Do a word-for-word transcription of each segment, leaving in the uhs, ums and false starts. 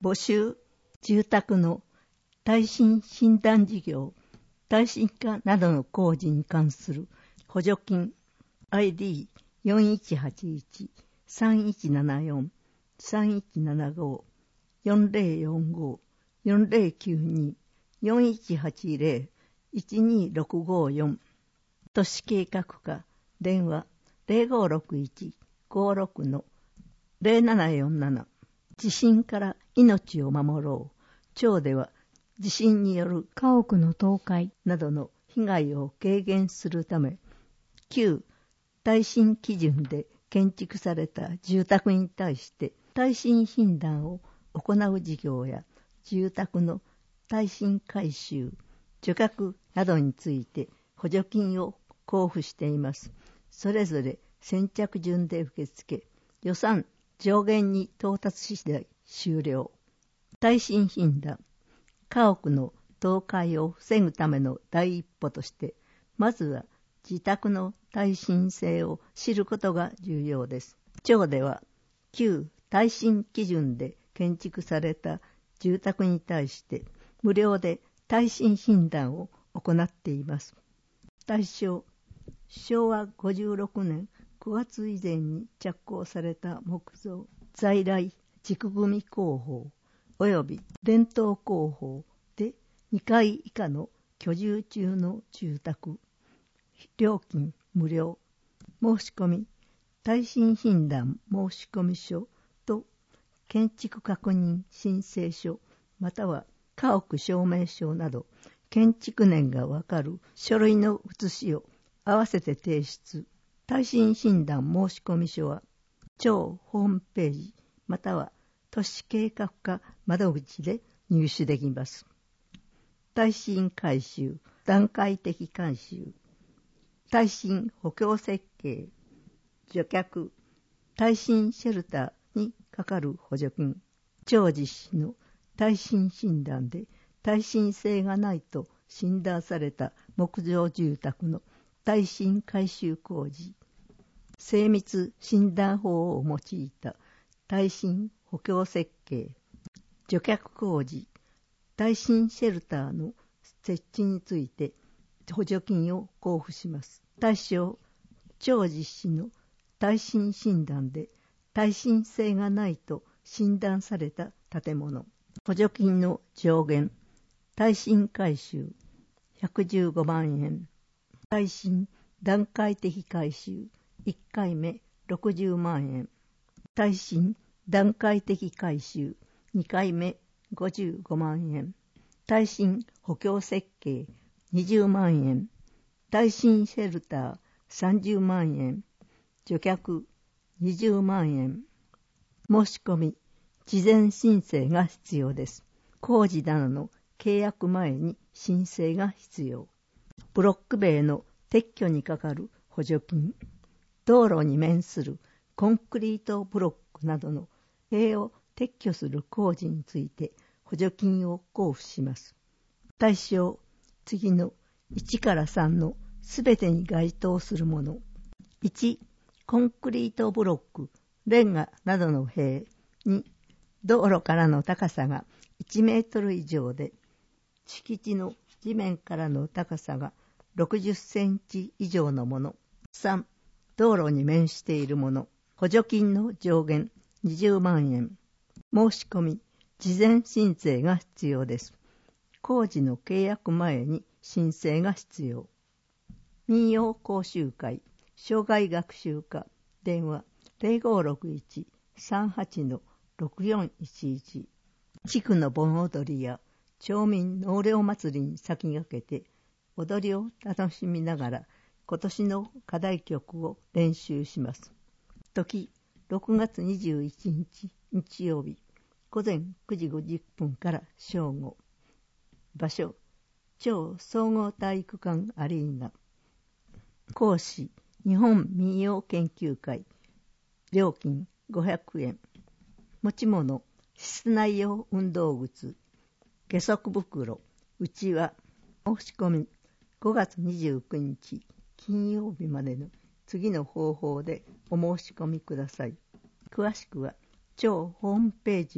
募集、住宅の耐震診断事業、耐震化などの工事に関する補助金 アイディーよんいちはちいち さんいちななよん さんいちななご よんぜろよんご よんぜろきゅうに よんいちはちぜろ いちにろくごよん都市計画課電話 ゼロごろくいち ごろく ゼロななよんなな地震から命を守ろう。町では地震による家屋の倒壊などの被害を軽減するため、旧耐震基準で建築された住宅に対して耐震診断を行う事業や住宅の耐震改修、除却などについて補助金を交付しています。それぞれ先着順で受け付け、予算上限に到達し次第終了。耐震診断、家屋の倒壊を防ぐための第一歩として、まずは自宅の耐震性を知ることが重要です。町では、旧耐震基準で建築された住宅に対して無料で耐震診断を行っています。対象、しょうわごじゅうろくねんくがつ以前に着工された木造、在来、軸組工法および伝統工法でにかい以下の居住中の住宅、料金無料、申し込み、耐震診断申込書と建築確認申請書または家屋証明書など建築年がわかる書類の写しを合わせて提出。耐震診断申込書は町ホームページまたは都市計画課窓口で入手できます。耐震改修、段階的改修、耐震補強設計、除却、耐震シェルターにかかる補助金、町実施の耐震診断で耐震性がないと診断された木造住宅の耐震改修工事、精密診断法を用いた耐震補強設計、除却工事、耐震シェルターの設置について補助金を交付します。対象、町実施の耐震診断で耐震性がないと診断された建物、補助金の上限、耐震改修ひゃくじゅうごまんえん、耐震段階的改修いっかいめろくじゅうまんえん、耐震段階的改修にかいめごじゅうごまんえん、耐震補強設計にじゅうまんえん、耐震シェルターさんじゅうまんえん、除却にじゅうまんえん。申し込み、事前申請が必要です。工事などの契約前に申請が必要。ブロック塀の撤去にかかる補助金、道路に面するコンクリートブロックなどの塀を撤去する工事について補助金を交付します。対象、次のいちからさんのすべてに該当するもの。いち、コンクリートブロック、レンガなどの塀。に、道路からの高さがいちメートル以上で、敷地の地面からの高さがろくじゅっセンチ以上のもの。さん、道路に面しているもの。補助金の上限にじゅうまんえん。申し込み、事前申請が必要です。工事の契約前に申請が必要。民謡講習会、障害学習課、電話ゼロごろくいち さんはち ろくよんいちいち。地区の盆踊りや町民納涼祭りに先駆けて踊りを楽しみながら今年の課題曲を練習します。時、ろくがつにじゅういちにち日曜日、午前くじごじゅっぷんから正午。場所、町総合体育館アリーナ。講師、日本民謡研究会。料金ごひゃくえん。持ち物、室内用運動靴、下足袋、うちわ。申し込み、ごがつにじゅうくにち金曜日までの次の方法でお申し込みください。詳しくは町ホームページを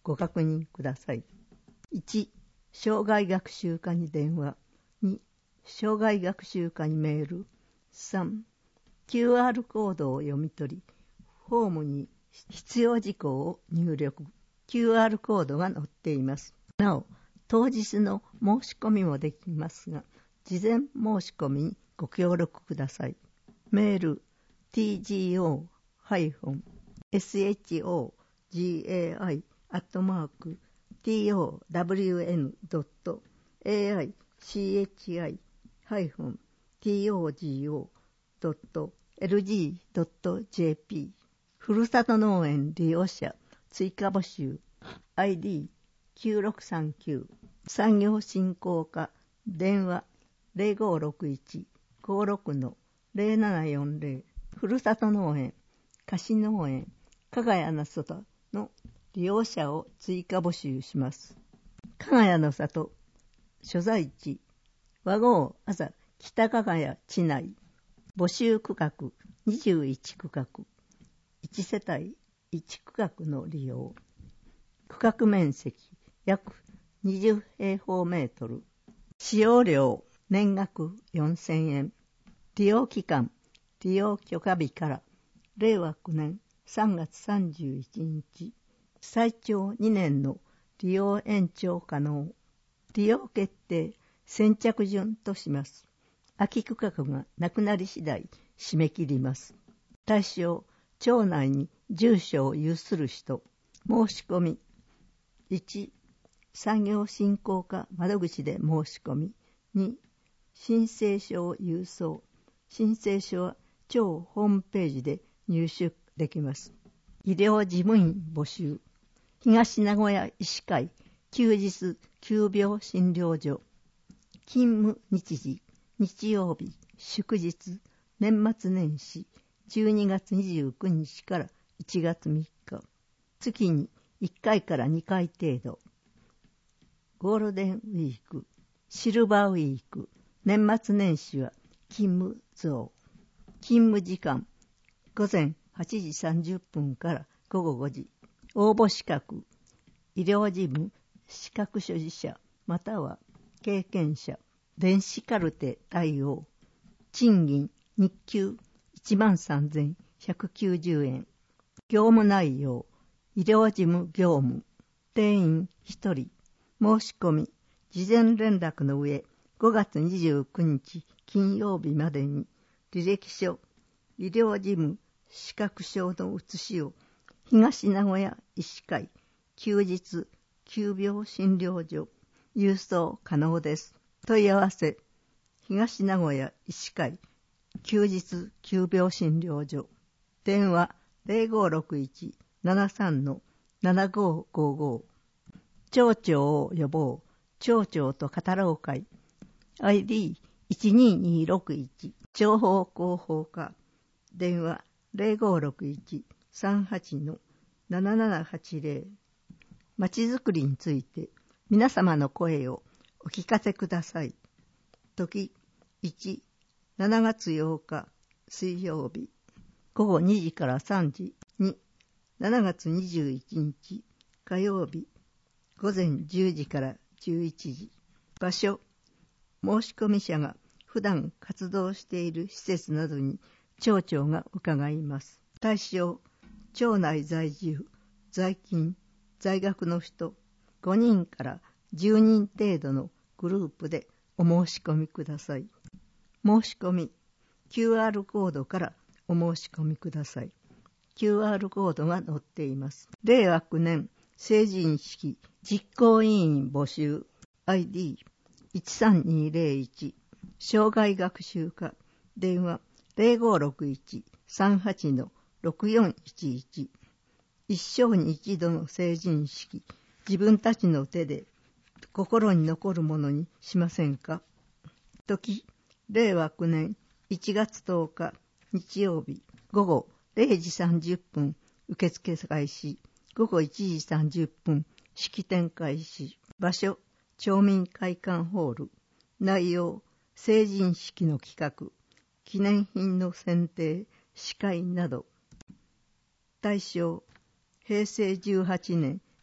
ご確認ください。いち. 障害学習課に電話。に. 障害学習課にメール。さん. キューアール コードを読み取り、フォームに必要事項を入力。キューアール コードが載っています。なお、当日の申し込みもできますが、事前申し込みにご協力ください。メール ティージーオー エスエイチオージェーアイ アットマーク ティーオーダブリューエヌ ドット エーアイシーエイチアイ ティーオージーオー ドット エルジー ドット ジェーピー ふるさと農園利用者追加募集 アイディーきゅうろくさんきゅう 産業振興課電話 ゼロごろくいち ごろく の ゼロななよんゼロ ふるさと農園菓子農園かがやの里の利用者を追加募集します。かがやの里所在地和合あざ北かがや地内募集区画にじゅういち区画いち世帯いち区画の利用区画面積約にじゅう平方メートル使用料年額よんせんえん利用期間利用許可日かられいわきゅうねんさんがつさんじゅういちにち最長にねんの利用延長可能利用決定先着順とします空き区画がなくなり次第締め切ります対象町内に住所を有する人申し込みいち産業振興課窓口で申し込みに申請書を郵送申請書は町ホームページで入手できます医療事務員募集東名古屋医師会休日急病診療所勤務日時日曜日祝日年末年始じゅうにがつにじゅうくにちからいちがつみっか月にいっかいからにかい程度ゴールデンウィークシルバーウィーク年末年始は勤務増勤務時間午前はちじさんじゅっぷんからごごごじ応募資格医療事務資格所持者または経験者電子カルテ対応賃金日給いちまんさんぜんひゃくきゅうじゅうえん業務内容医療事務業務定員ひとり申し込み事前連絡の上ごがつにじゅうくにち金曜日までに履歴書医療事務資格証の写しを東名古屋医師会休日急病診療所郵送可能です問い合わせ東名古屋医師会休日急病診療所電話 ゼロごろくいち ななさん のななごごご町長を呼ぼう町長と語ろう会 アイディーいちにーにーろくいち 情報広報課電話 ゼロごろくいち さんはち のななななはちゼロまちづくりについて皆様の声をお聞かせください。時いち、しちがつようか水曜日ごごにじからさんじに、しちがつにじゅういちにち火曜日ごぜんじゅうじからじゅういちじ場所申し込み者が普段活動している施設などに町長が伺います。対象町内在住在勤在学の人ごにんからじゅうにん程度のグループでお申し込みください。申し込み キューアール コードからお申し込みください。キューアール コードが載っています。れいわきゅうねん成人式実行委員募集 アイディーいちさんにーぜろいち 障害学習課電話 ゼロごろくいち さんはち のろくよんいちいち一生に一度の成人式自分たちの手で心に残るものにしませんか時れいわきゅうねんいちがつとおか日曜日午後れいじさんじゅっぷん受付開始午後いちじさんじゅっぷん式典開始場所町民会館ホール内容成人式の企画記念品の選定司会など対象へいせいじゅうはちねん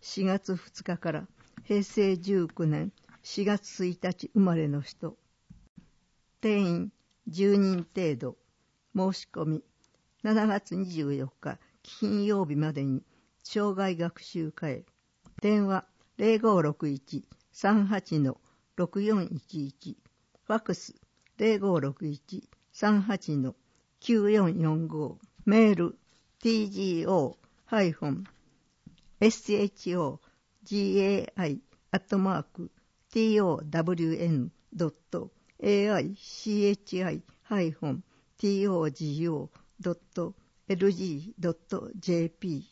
しがつふつかからへいせいじゅうきゅうねんしがつついたち生まれの人。定員じゅうにん程度。申し込みしちがつにじゅうよっか金曜日までに生涯学習課へ。電話 ゼロごろくいち さんはち ろくよんいちいち、ファックス ゼロごろくいち さんはち きゅうよんよんご、メール ティージーオー エスエイチオージーエーアイ アットマーク ティーオーダブリューエヌ ドット エーアイシーエイチアイ ハイフン ティーオージーオー ドット エルジー ドット ジェーピー